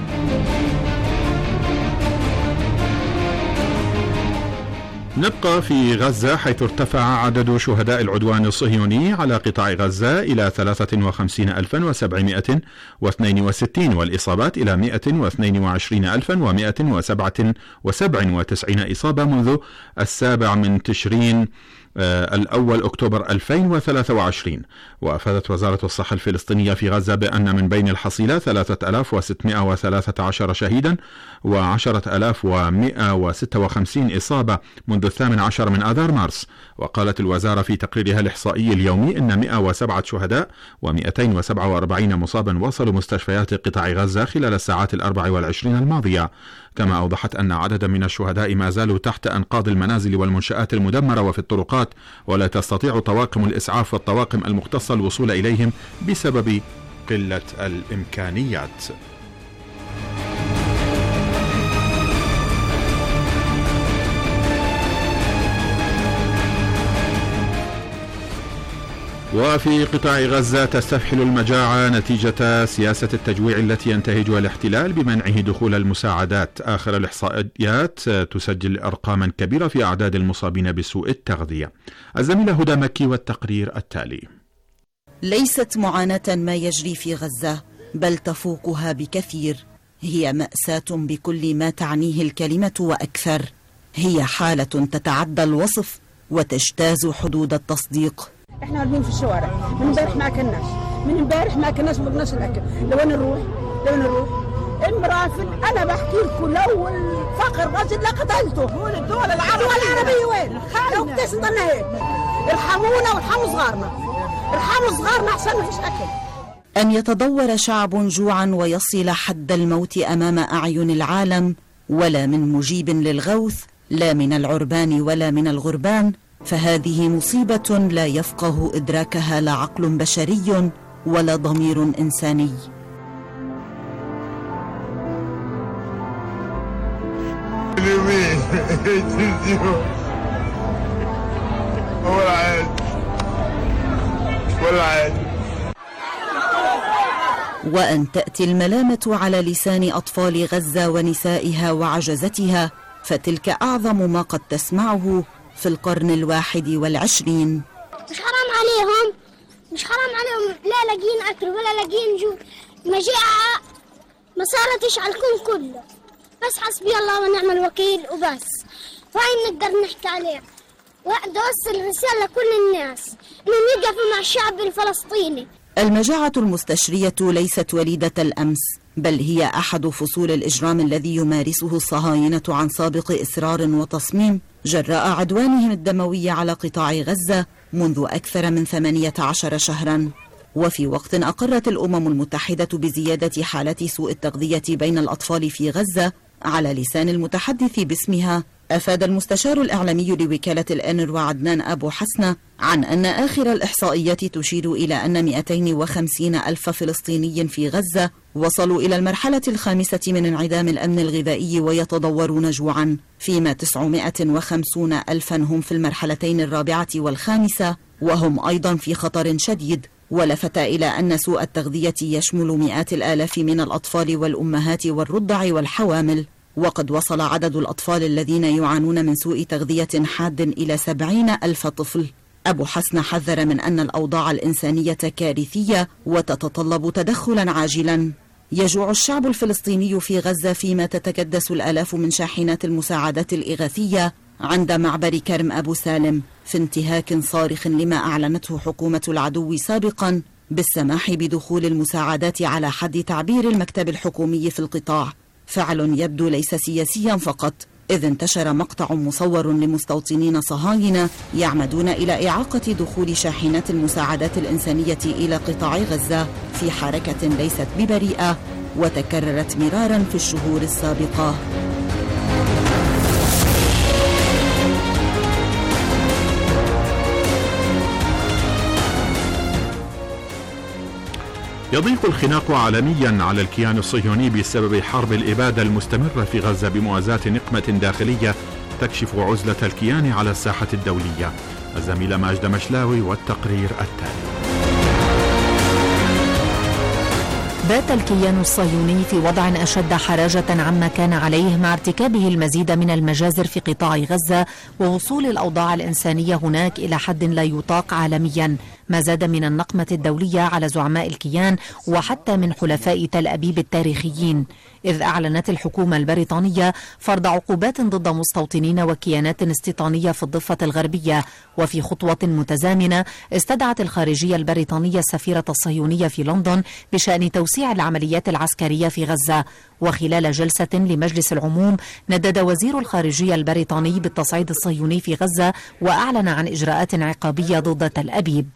نبقى في غزة، حيث ارتفع عدد شهداء العدوان الصهيوني على قطاع غزة إلى ثلاثة وخمسين ألفا وسبعمائة واثنين وستين والإصابات إلى مائة واثنين وعشرين ألفا ومائة وسبعة وتسعين إصابة منذ السابع من تشرين الأول أكتوبر ألفين وثلاثة وعشرين. وأفادت وزارة الصحة الفلسطينية في غزة بأن من بين الحصيلة ثلاثة آلاف وستمائة وثلاثة عشر شهيدا وعشرة آلاف ومائة وستة وخمسين إصابة منذ الثامن عشر من آذار مارس. وقالت الوزارة في تقريرها الإحصائي اليومي أن مائة وسبعة شهداء ومائتين وسبعة وأربعين مصابا وصلوا مستشفيات قطاع غزة خلال الساعات الأربع والعشرين الماضية. كما أوضحت أن عددا من الشهداء ما زالوا تحت أنقاض المنازل والمنشآت المدمرة وفي الطرقات، ولا تستطيع طواقم الإسعاف والطواقم المختصة الوصول إليهم بسبب قلة الإمكانيات. وفي قطاع غزة تستفحل المجاعة نتيجة سياسة التجويع التي ينتهجها الاحتلال بمنعه دخول المساعدات. آخر الإحصائيات تسجل أرقاما كبيرة في أعداد المصابين بسوء التغذية. الزميلة هدى مكي والتقرير التالي. ليست معاناة ما يجري في غزة، بل تفوقها بكثير. هي مأساة بكل ما تعنيه الكلمة وأكثر. هي حالة تتعدى الوصف وتجتاز حدود التصديق. احنا قاعدين في الشوارع من امبارح ما اكلناش، من امبارح ما اكلناش ما بدناش الاكل. لوين نروح؟ لوين نروح؟ المرافق انا بحكي لكم لو الفقر رجل لقتلته. هو الدول العربيه الدول العربيه وين؟ لو بديش نضلنا هيك. ارحمونا وارحموا صغارنا. ارحموا صغارنا احسن ما فيش اكل. ان يتضور شعب جوعا ويصل حد الموت امام اعين العالم، ولا من مجيب للغوث، لا من العربان ولا من الغربان، فهذه مصيبة لا يفقه إدراكها لا عقل بشري ولا ضمير إنساني. وأن تأتي الملامة على لسان أطفال غزة ونسائها وعجزتها، فتلك أعظم ما قد تسمعه في القرن الواحد والعشرين. مش حرام عليهم، مش حرام عليهم، لا لاقين أكل ولا لاقين جو. مجاعة ما صارتش على الكون كله، بس حسبي الله ونعم الوكيل وبس. وين نقدر نحكي عليه؟ وأحد أوصل رسالة لكل الناس إنهم يقفوا مع الشعب الفلسطيني. المجاعة المستشرية ليست وليدة الأمس، بل هي أحد فصول الإجرام الذي يمارسه الصهاينة عن سابق إصرار وتصميم جراء عدوانهم الدموي على قطاع غزة منذ أكثر من ثمانية عشر شهرا. وفي وقت أقرت الأمم المتحدة بزيادة حالات سوء التغذية بين الأطفال في غزة على لسان المتحدث باسمها، أفاد المستشار الإعلامي لوكالة الأنروا عدنان أبو حسنة عن أن آخر الإحصائيات تشير إلى أن مئتين وخمسين ألف فلسطيني في غزة وصلوا إلى المرحلة الخامسة من انعدام الأمن الغذائي ويتضورون جوعا، فيما تسعمائة وخمسين ألفا هم في المرحلتين الرابعة والخامسة وهم أيضا في خطر شديد. ولفت إلى أن سوء التغذية يشمل مئات الآلاف من الأطفال والأمهات والرضع والحوامل، وقد وصل عدد الأطفال الذين يعانون من سوء تغذية حاد إلى سبعين ألف طفل. أبو حسن حذر من أن الأوضاع الإنسانية كارثية وتتطلب تدخلا عاجلا. يجوع الشعب الفلسطيني في غزة فيما تتكدس الآلاف من شاحنات المساعدات الإغاثية عند معبر كرم أبو سالم في انتهاك صارخ لما أعلنته حكومة العدو سابقا بالسماح بدخول المساعدات على حد تعبير المكتب الحكومي في القطاع، فعل يبدو ليس سياسيا فقط، إذ انتشر مقطع مصور لمستوطنين صهاينة يعمدون إلى إعاقة دخول شاحنات المساعدات الإنسانية إلى قطاع غزة في حركة ليست ببريئة وتكررت مرارا في الشهور السابقة. يضيق الخناق عالميا على الكيان الصهيوني بسبب حرب الإبادة المستمرة في غزة بموازاة نقمة داخلية تكشف عزلة الكيان على الساحة الدولية. الزميلة ماجدة مشلاوي والتقرير التالي. بات الكيان الصهيوني في وضع أشد حراجة عما كان عليه مع ارتكابه المزيد من المجازر في قطاع غزة ووصول الأوضاع الإنسانية هناك إلى حد لا يطاق عالميا، ما زاد من النقمة الدولية على زعماء الكيان وحتى من حلفاء تل أبيب التاريخيين، إذ أعلنت الحكومة البريطانية فرض عقوبات ضد مستوطنين وكيانات استيطانية في الضفة الغربية. وفي خطوة متزامنة استدعت الخارجية البريطانية السفيرة الصهيونية في لندن بشأن توسيع العمليات العسكرية في غزة. وخلال جلسة لمجلس العموم ندد وزير الخارجية البريطاني بالتصعيد الصهيوني في غزة وأعلن عن إجراءات عقابية ضد تل أبيب.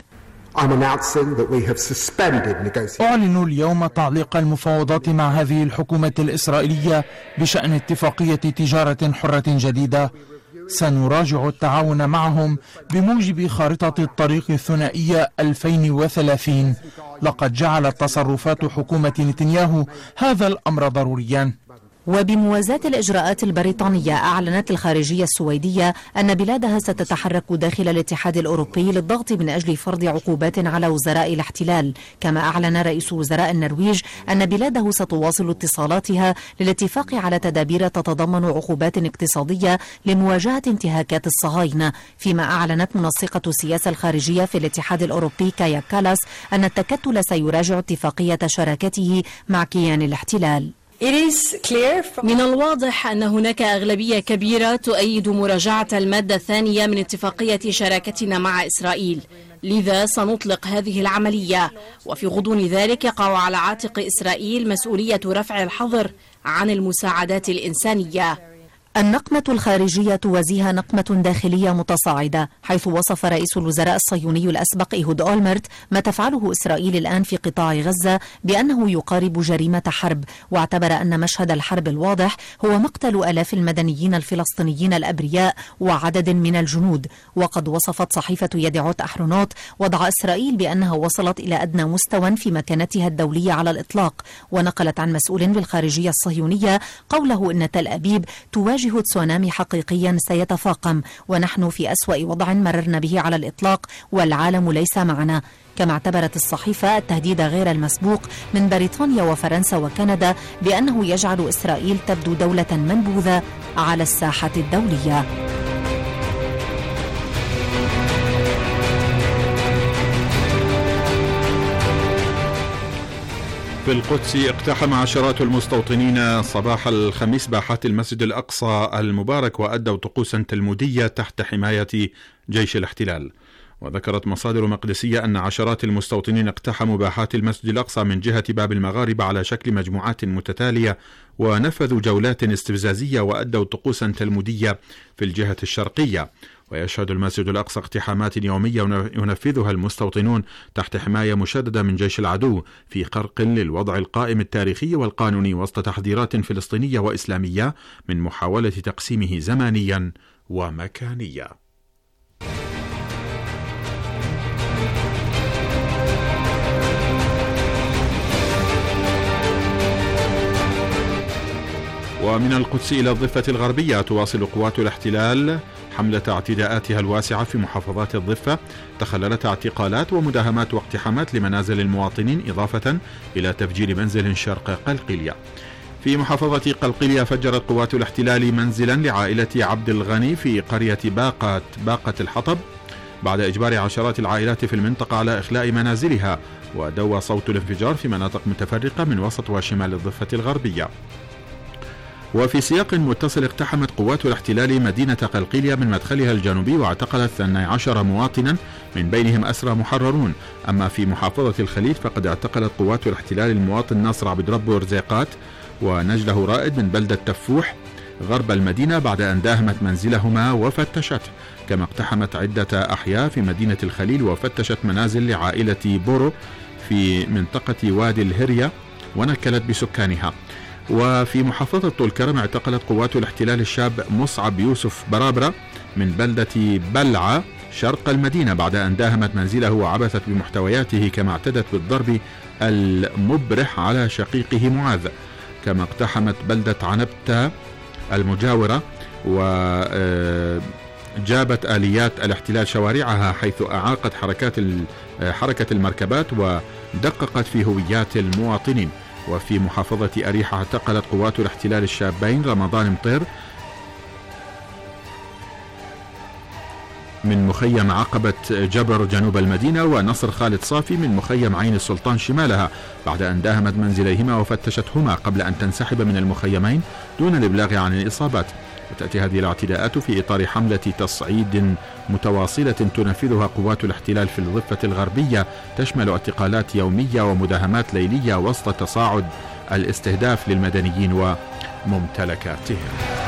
أعلن اليوم تعليق المفاوضات مع هذه الحكومة الإسرائيلية بشأن اتفاقية تجارة حرة جديدة. سنراجع التعاون معهم بموجب خارطة الطريق الثنائية ألفين وثلاثين. لقد جعلت تصرفات حكومة نتنياهو هذا الأمر ضروريا. وبموازاة الإجراءات البريطانية أعلنت الخارجية السويدية أن بلادها ستتحرك داخل الاتحاد الأوروبي للضغط من أجل فرض عقوبات على وزراء الاحتلال. كما أعلن رئيس وزراء النرويج أن بلاده ستواصل اتصالاتها للاتفاق على تدابير تتضمن عقوبات اقتصادية لمواجهة انتهاكات الصهاينة. فيما أعلنت منسقة السياسة الخارجية في الاتحاد الأوروبي كايا كالاس أن التكتل سيراجع اتفاقية شراكته مع كيان الاحتلال. من الواضح أن هناك أغلبية كبيرة تؤيد مراجعة المادة الثانية من اتفاقية شراكتنا مع إسرائيل، لذا سنطلق هذه العملية، وفي غضون ذلك يقع على عاتق إسرائيل مسؤولية رفع الحظر عن المساعدات الإنسانية. النقمة الخارجية توازيها نقمة داخلية متصاعدة، حيث وصف رئيس الوزراء الصهيوني الأسبق إيهود أولمرت ما تفعله إسرائيل الآن في قطاع غزة بأنه يقارب جريمة حرب، واعتبر أن مشهد الحرب الواضح هو مقتل آلاف المدنيين الفلسطينيين الأبرياء وعدد من الجنود. وقد وصفت صحيفة يدعوت أحرونوت وضع إسرائيل بأنها وصلت إلى أدنى مستوى في مكانتها الدولية على الإطلاق، ونقلت عن مسؤول بالخارجية الصهيونية قوله إن تل أبيب تواجه تسونامي حقيقيا سيتفاقم، ونحن في أسوأ وضع مررنا به على الإطلاق والعالم ليس معنا. كما اعتبرت الصحيفة التهديد غير المسبوق من بريطانيا وفرنسا وكندا بأنه يجعل إسرائيل تبدو دولة منبوذة على الساحة الدولية. في القدس اقتحم عشرات المستوطنين صباح الخميس باحات المسجد الأقصى المبارك وأدوا طقوسا تلمودية تحت حماية جيش الاحتلال. وذكرت مصادر مقدسية أن عشرات المستوطنين اقتحموا باحات المسجد الأقصى من جهة باب المغاربة على شكل مجموعات متتالية، ونفذوا جولات استفزازية وأدوا طقوسا تلمودية في الجهة الشرقية. ويشهد المسجد الأقصى اقتحامات يومية ينفذها المستوطنون تحت حماية مشددة من جيش العدو في خرق للوضع القائم التاريخي والقانوني وسط تحذيرات فلسطينية وإسلامية من محاولة تقسيمه زمانيا ومكانيا. ومن القدس إلى الضفة الغربية تواصل قوات الاحتلال حملة اعتداءاتها الواسعة في محافظات الضفة، تخللت اعتقالات ومداهمات واقتحامات لمنازل المواطنين، إضافة إلى تفجير منزل شرق قلقلية. في محافظة قلقلية فجرت قوات الاحتلال منزلا لعائلة عبد الغني في قرية باقة باقة الحطب بعد إجبار عشرات العائلات في المنطقة على إخلاء منازلها، ودوى صوت الانفجار في مناطق متفرقة من وسط وشمال الضفة الغربية. وفي سياق متصل اقتحمت قوات الاحتلال مدينة قلقلية من مدخلها الجنوبي واعتقلت اثني عشر مواطنا من بينهم أسرى محررون. أما في محافظة الخليج فقد اعتقلت قوات الاحتلال المواطن ناصر عبد ربه رزيقات ونجله رائد من بلدة تفوح غرب المدينة بعد أن داهمت منزلهما وفتشته، كما اقتحمت عدة أحياء في مدينة الخليل وفتشت منازل لعائلة بورو في منطقة وادي الهرية ونكلت بسكانها. وفي محافظة طول كرم اعتقلت قوات الاحتلال الشاب مصعب يوسف برابرة من بلدة بلعة شرق المدينة بعد أن داهمت منزله وعبثت بمحتوياته، كما اعتدت بالضرب المبرح على شقيقه معاذ. كما اقتحمت بلدة عنبتة المجاورة وجابت آليات الاحتلال شوارعها، حيث أعاقت حركات حركة المركبات ودققت في هويات المواطنين. وفي محافظة أريحة اعتقلت قوات الاحتلال الشابين رمضان مطير من مخيم عقبة جبر جنوب المدينة ونصر خالد صافي من مخيم عين السلطان شمالها بعد أن داهمت منزليهما وفتشتهما قبل أن تنسحب من المخيمين دون الإبلاغ عن الإصابات. وتأتي هذه الاعتداءات في إطار حملة تصعيد متواصلة تنفذها قوات الاحتلال في الضفة الغربية تشمل اعتقالات يومية ومداهمات ليلية وسط تصاعد الاستهداف للمدنيين وممتلكاتهم.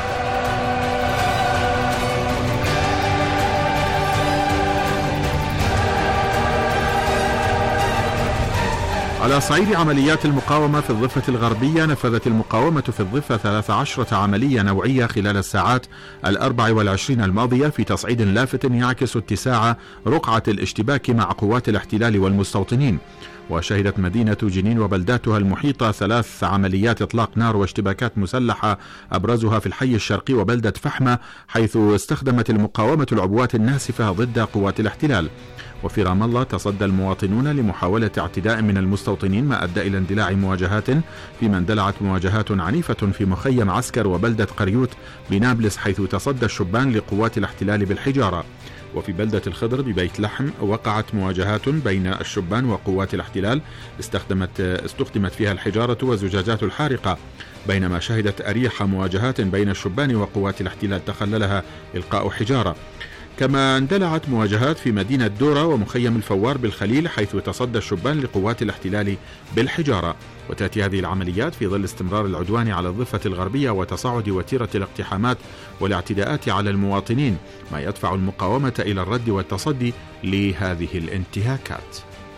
على صعيد عمليات المقاومة في الضفة الغربية، نفذت المقاومة في الضفة ثلاث عشرة عملية نوعية خلال الساعات الأربع والعشرين الماضية في تصعيد لافت يعكس اتساع رقعة الاشتباك مع قوات الاحتلال والمستوطنين. وشهدت مدينة جنين وبلداتها المحيطة ثلاث عمليات إطلاق نار واشتباكات مسلحة أبرزها في الحي الشرقي وبلدة فحمة، حيث استخدمت المقاومة العبوات الناسفة ضد قوات الاحتلال. وفي رام الله تصدى المواطنون لمحاولة اعتداء من المستوطنين ما أدى إلى اندلاع مواجهات، فيما اندلعت مواجهات عنيفة في مخيم عسكر وبلدة قريوت بنابلس، حيث تصدى الشبان لقوات الاحتلال بالحجارة. وفي بلدة الخضر ببيت لحم وقعت مواجهات بين الشبان وقوات الاحتلال استخدمت استخدمت فيها الحجارة والزجاجات الحارقة، بينما شهدت أريحة مواجهات بين الشبان وقوات الاحتلال تخللها إلقاء حجارة. كما اندلعت مواجهات في مدينة دورة ومخيم الفوار بالخليل، حيث تصدى الشبان لقوات الاحتلال بالحجارة. وتأتي هذه العمليات في ظل استمرار العدوان على الضفة الغربية وتصاعد وتيرة الاقتحامات والاعتداءات على المواطنين، ما يدفع المقاومة إلى الرد والتصدي لهذه الانتهاكات.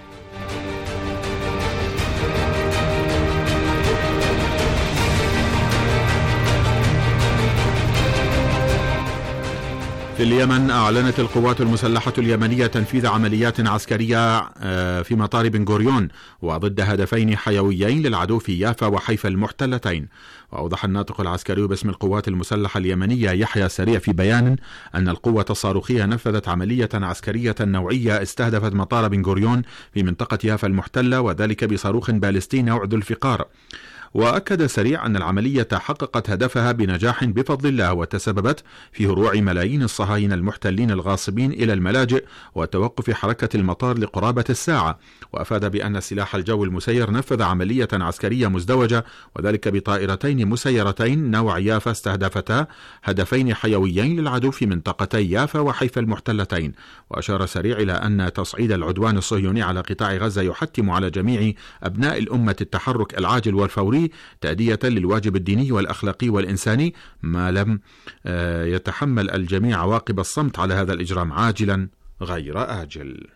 في اليمن أعلنت القوات المسلحة اليمنية تنفيذ عمليات عسكرية في مطار بن غوريون وضد هدفين حيويين للعدو في يافا وحيفا المحتلتين. وأوضح الناطق العسكري باسم القوات المسلحة اليمنية يحيى سريع في بيان أن القوة الصاروخية نفذت عملية عسكرية نوعية استهدفت مطار بن غوريون في منطقة يافا المحتلة، وذلك بصاروخ باليستي نوع ذو الفقار. وأكد سريع أن العملية حققت هدفها بنجاح بفضل الله، وتسببت في هروع ملايين الصهاينة المحتلين الغاصبين إلى الملاجئ وتوقف حركة المطار لقرابة الساعة. وأفاد بأن سلاح الجو المسير نفذ عملية عسكرية مزدوجة، وذلك بطائرتين مسيرتين نوع يافا استهدفتا هدفين حيويين للعدو في منطقتي يافا وحيفا المحتلتين. وأشار سريع إلى أن تصعيد العدوان الصهيوني على قطاع غزة يحتم على جميع أبناء الأمة التحرك العاجل والفوري تأدية للواجب الديني والأخلاقي والإنساني، ما لم يتحمل الجميع عواقب الصمت على هذا الإجرام عاجلا غير آجل.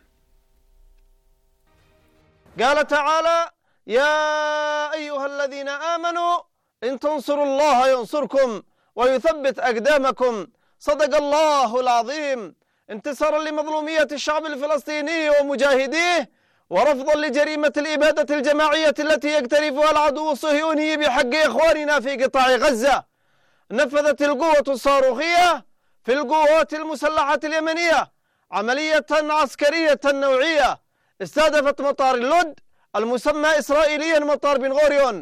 قال تعالى: يا أيها الذين آمنوا إن تنصروا الله ينصركم ويثبت أقدامكم. صدق الله العظيم. انتصارا لمظلومية الشعب الفلسطيني ومجاهديه، ورفضا لجريمة الإبادة الجماعية التي يقترفها العدو الصهيوني بحق إخواننا في قطاع غزة، نفذت القوة الصاروخية في القوات المسلحة اليمنية عملية عسكرية نوعية استهدفت مطار اللد المسمى إسرائيليا مطار بن غوريون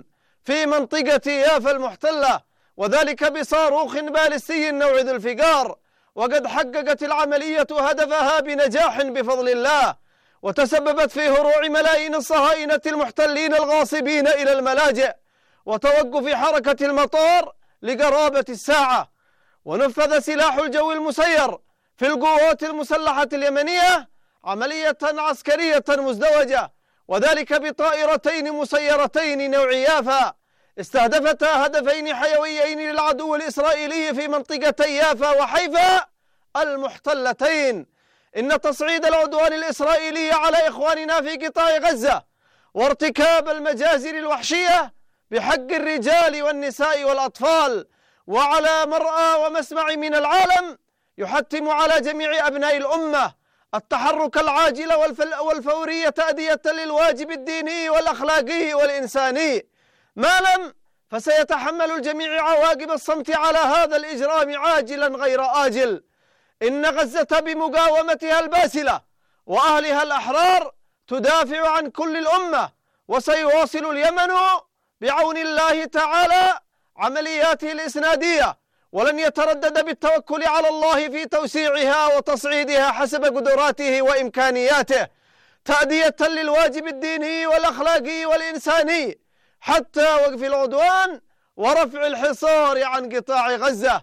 في منطقة يافا المحتلة، وذلك بصاروخ باليستي نوع ذو الفقار، وقد حققت العملية هدفها بنجاح بفضل الله، وتسببت في هروع ملايين الصهاينة المحتلين الغاصبين إلى الملاجئ وتوقف حركة المطار لقرابة الساعة. ونفذ سلاح الجو المسير في القوات المسلحة اليمنية عملية عسكرية مزدوجة، وذلك بطائرتين مسيرتين نوع يافا استهدفتا هدفين حيويين للعدو الإسرائيلي في منطقتي يافا وحيفا المحتلتين. إن تصعيد العدوان الإسرائيلي على إخواننا في قطاع غزة وارتكاب المجازر الوحشية بحق الرجال والنساء والأطفال وعلى مرأى ومسمع من العالم يحتم على جميع أبناء الأمة التحرك العاجل والفوري تأدية للواجب الديني والأخلاقي والإنساني، ما لم فسيتحمل الجميع عواقب الصمت على هذا الإجرام عاجلا غير آجل. إن غزة بمقاومتها الباسلة وأهلها الأحرار تدافع عن كل الأمة، وسيواصل اليمن بعون الله تعالى عملياته الإسنادية، ولن يتردد بالتوكل على الله في توسيعها وتصعيدها حسب قدراته وإمكانياته تأدية للواجب الديني والأخلاقي والإنساني حتى وقف العدوان ورفع الحصار عن قطاع غزة.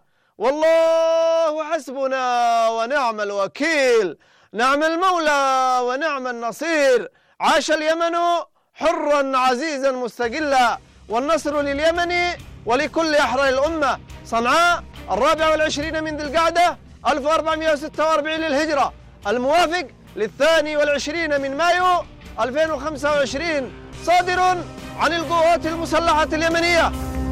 والله حسبنا ونعم الوكيل، نعم المولى ونعم النصير. عاش اليمن حرا عزيزا مستقلا، والنصر لليمن ولكل أحرار الأمة. صنعاء الرابع والعشرين من ذي القعدة ألف وأربعمائة وستة وأربعين للهجرة، الموافق للثاني والعشرين من مايو ألفين وخمسة وعشرين، صادر عن القوات المسلحة اليمنية.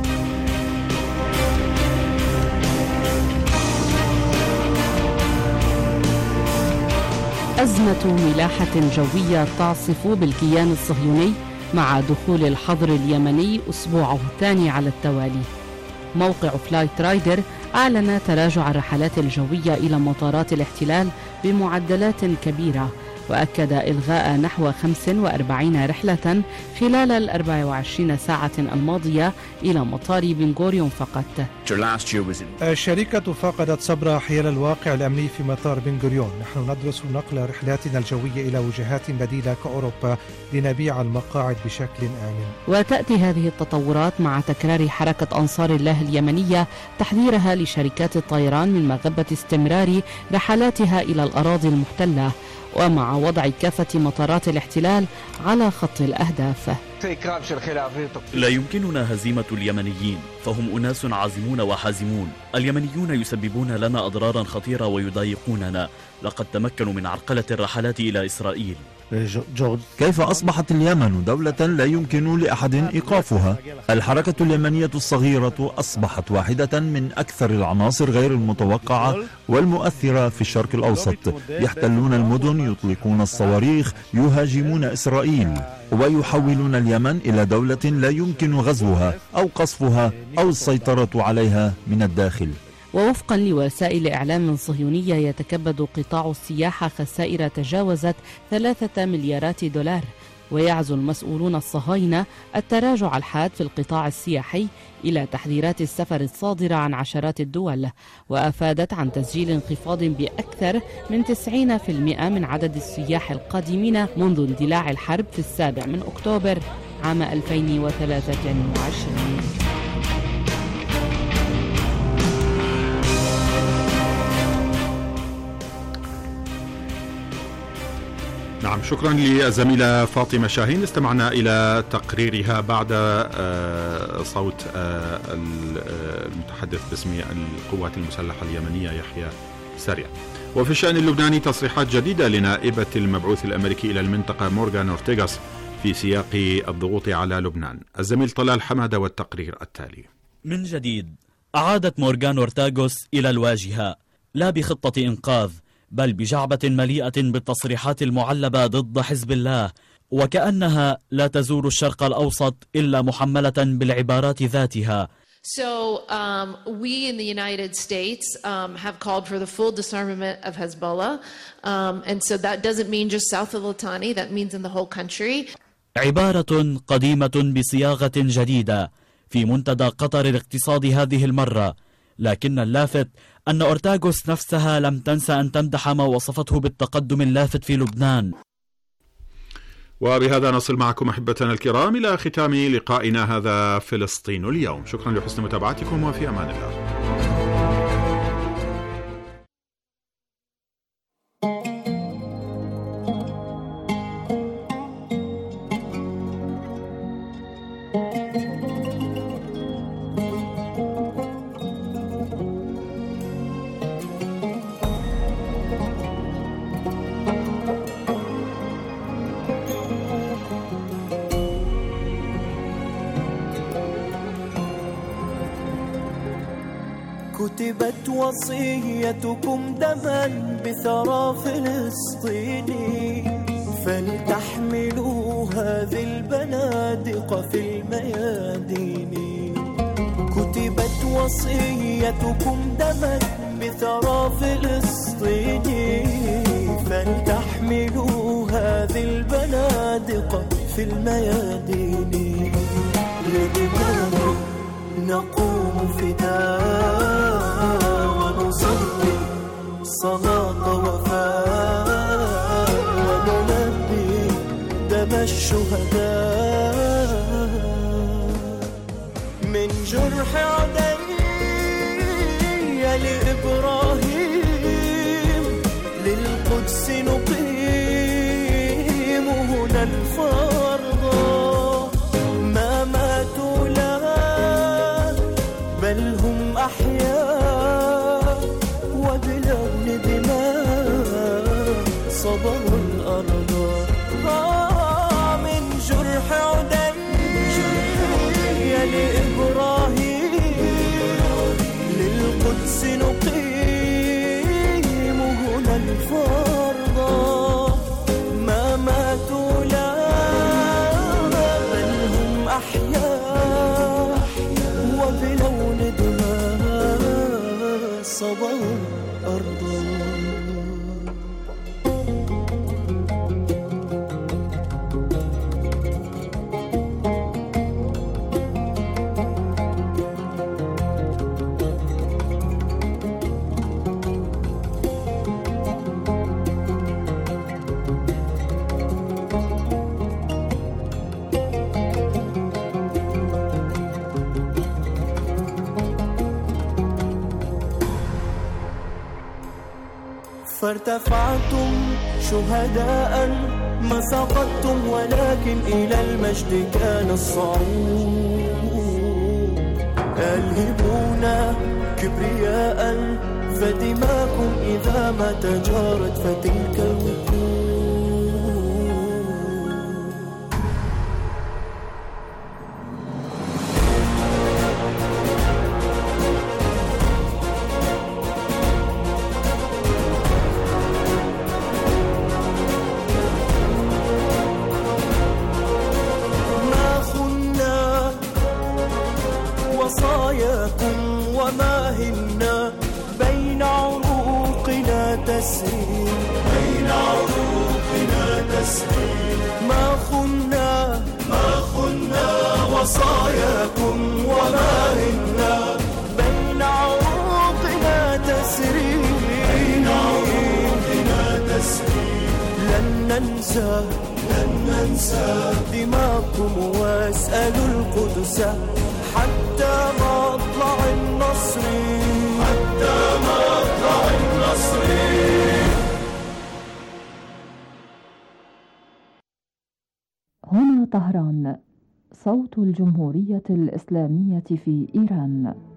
أزمة ملاحة جوية تعصف بالكيان الصهيوني مع دخول الحظر اليمني أسبوعه الثاني على التوالي. موقع فلايت رايدر أعلن تراجع الرحلات الجوية إلى مطارات الاحتلال بمعدلات كبيرة، وأكد إلغاء نحو خمسة وأربعين رحلة خلال الأربع وعشرين ساعة الماضية إلى مطار بن غوريون فقط. الشركة فقدت صبرها حيال الواقع الأمني في مطار بن غوريون. نحن ندرس نقل رحلاتنا الجوية إلى وجهات بديلة كأوروبا لنبيع المقاعد بشكل آمن. وتأتي هذه التطورات مع تكرار حركة أنصار الله اليمنية تحذيرها لشركات الطيران من مغبة استمرار رحلاتها إلى الأراضي المحتلة، ومع وضع كافة مطارات الاحتلال على خط الأهداف. لا يمكننا هزيمة اليمنيين، فهم أناس عازمون وحازمون. اليمنيون يسببون لنا أضرارا خطيرة ويضايقوننا، لقد تمكنوا من عرقلة الرحلات إلى إسرائيل. كيف أصبحت اليمن دولة لا يمكن لأحد إيقافها؟ الحركة اليمنية الصغيرة أصبحت واحدة من أكثر العناصر غير المتوقعة والمؤثرة في الشرق الأوسط. يحتلون المدن، يطلقون الصواريخ، يهاجمون إسرائيل، ويحولون اليمن إلى دولة لا يمكن غزوها أو قصفها أو السيطرة عليها من الداخل. ووفقا لوسائل إعلام صهيونية يتكبد قطاع السياحة خسائر تجاوزت ثلاثة مليارات دولار، ويعزو المسؤولون الصهاينة التراجع الحاد في القطاع السياحي إلى تحذيرات السفر الصادرة عن عشرات الدول، وأفادت عن تسجيل انخفاض بأكثر من تسعين بالمئة من عدد السياح القادمين منذ اندلاع الحرب في السابع من أكتوبر عام ألفين وثلاثة وعشرين. نعم، شكرا للزميلة فاطمة شاهين. استمعنا إلى تقريرها بعد صوت المتحدث باسم القوات المسلحة اليمنية يحيى سريع. وفي الشأن اللبناني تصريحات جديدة لنائبة المبعوث الأمريكي إلى المنطقة مورغان أورتيغاس في سياق الضغوط على لبنان. الزميل طلال حمادة والتقرير التالي. من جديد أعادت مورغان أورتيغاس إلى الواجهة، لا بخطة إنقاذ بل بجعبة مليئة بالتصريحات المعلبة ضد حزب الله، وكأنها لا تزور الشرق الأوسط إلا محملة بالعبارات ذاتها. So um, we in the United States um, have called for the full disarmament of Hezbollah, um, and so that doesn't mean just south of Litani, that means in the whole country. عبارة قديمة بصياغة جديدة في منتدى قطر الاقتصادي هذه المرة، لكن اللافت أن أورتاغوس نفسها لم تنسى أن تمدح ما وصفته بالتقدم اللافت في لبنان. وبهذا نصل معكم أحبتنا الكرام إلى ختام لقائنا هذا فلسطين اليوم. شكرا لحسن متابعتكم وفي أمان الله. كتبت وصيتكم دما بثرى فلسطيني، فلتحملوا هذه البنادق في الميادين. كتبت وصيتكم دما بثرى فلسطيني، فلتحملوا هذه البنادق في الميادين. لدماء نقوم فداء ونصلي صلاة وفاء، ونلبي دم الشهداء. من جرح عدي لإبراهيم للقدس نقيم هنا الفرض. ما ماتوا لا بل هم أحياء، وبلون دماء صبروا الأرض. آه من جرح عدي لإبراهيم للقدس نقيم هنا الفرض. ما ماتوا لا بل هم أحياء، وبلون دماء صبروا الأرض. فارتفعتم شهداء ما سقطتم، ولكن إلى المجد كان الصعود. ألهبونا كبرياء فدماكم إذا ما تجارت فتلك الوقود. وما هنا بين عروقنا تسري، بين عروقنا تسري. ما خنا ما خنا وصاياكم وما هنا بين عروقنا تسري، بين عروقنا تسري. لن ننسى لن ننسى دماءكم واسألوا القدس حتى مطلع النصر، حتى مطلع النصر. هنا طهران، صوت الجمهورية الإسلامية في إيران.